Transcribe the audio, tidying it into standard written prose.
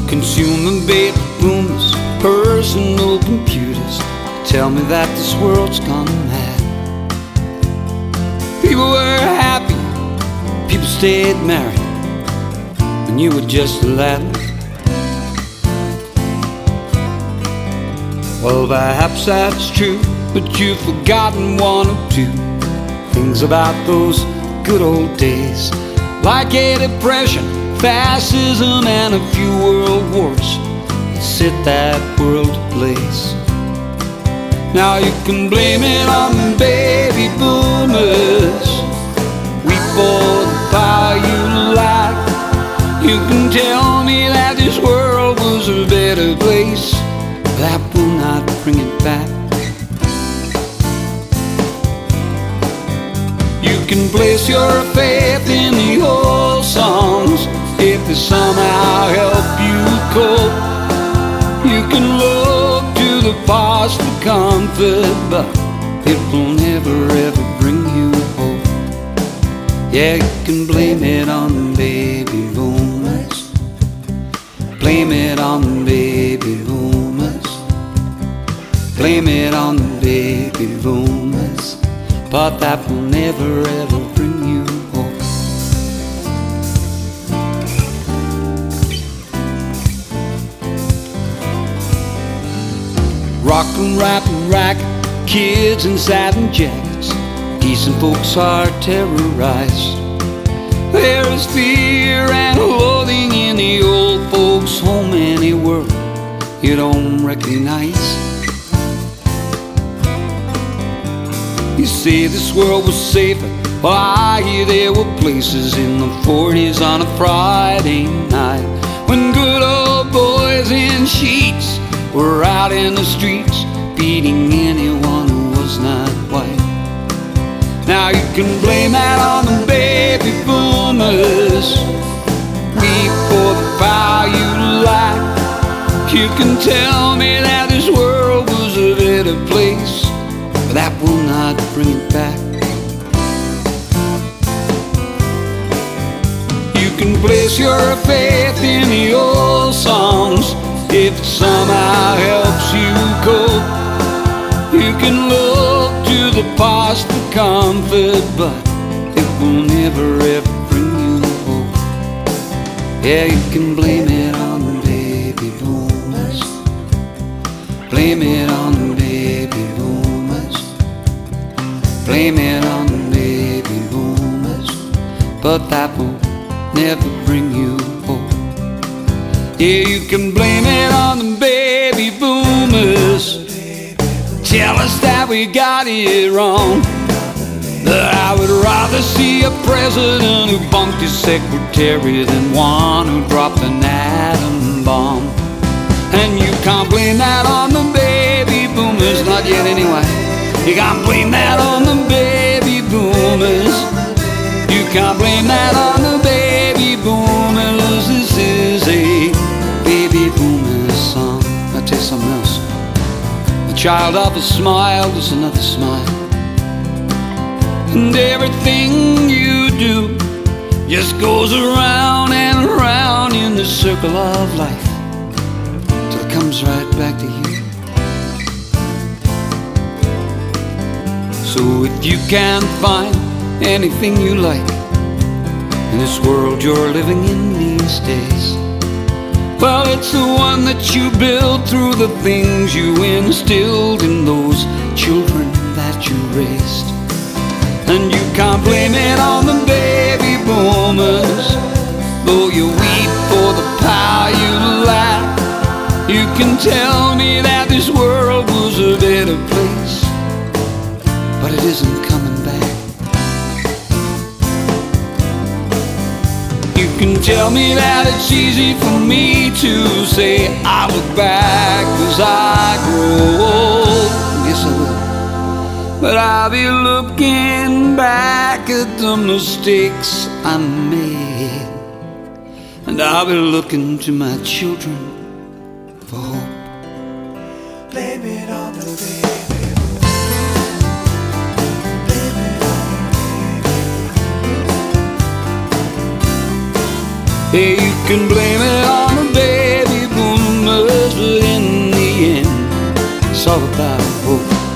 Consuming baby boomers, personal computers tell me that this world's gone mad. People were happy, people stayed married, and you were just a lad. Well, perhaps that's true, but you've forgotten one or two things about those good old days, like a depression, fascism, and a few world wars that set that world ablaze. Now you can blame it on the baby boomers, weep for the power you like. You can tell me that this world was a better place, but that will not bring it back. You can place your faith in the old songs if they somehow help you cope. You can look to the past for comfort, but it will never ever bring you hope. Yeah, you can blame it on the baby boomers, blame it on the baby boomers, blame it on the baby boomers, but that will never ever bring you hope. Rock and rap and racket, kids in satin jackets, decent folks are terrorized. There is fear and loathing in the old folks' home, any world you don't recognize. You say this world was safer, well I hear there were places in the 40s on a Friday night when good old boys in sheets were out in the streets beating anyone who was not white. Now you can blame that on the baby boomers, weep for the power you like. You can tell me that this world was a better place, but that will not bring it back. You can place your faith in the old songs if it somehow helps you cope. You can look to the past for comfort, but it will never ever bring you hope. Yeah, you can blame it on the baby boomers, blame it on the baby boomers, blame it on the baby boomers, but that will never bring you hope. Yeah, you can blame it on the baby boomers, tell us that we got it wrong, that I would rather see a president who bumped his secretary than one who dropped an atom bomb. And you can't blame that on the baby boomers, not yet anyway. You can't blame that on the baby boomers, you can't blame that on the baby boomers. This is a baby boomers song. I'll tell you something else. The child of a smile is another smile, and everything you do just goes around and around in the circle of life till it comes right back to you. So if you can't find anything you like in this world you're living in these days, well, it's the one that you built through the things you instilled in those children that you raised. And you can't blame it on the baby boomers, though you weep for the power you lack. You can tell me that this world was a better place, but it isn't coming back. You can tell me that it's easy for me to say I look back as I grow old. Yes, I will. But I'll be looking back at the mistakes I made, and I'll be looking to my children for hope. Blame it on the baby. Hey, you can blame it on the baby all about hope.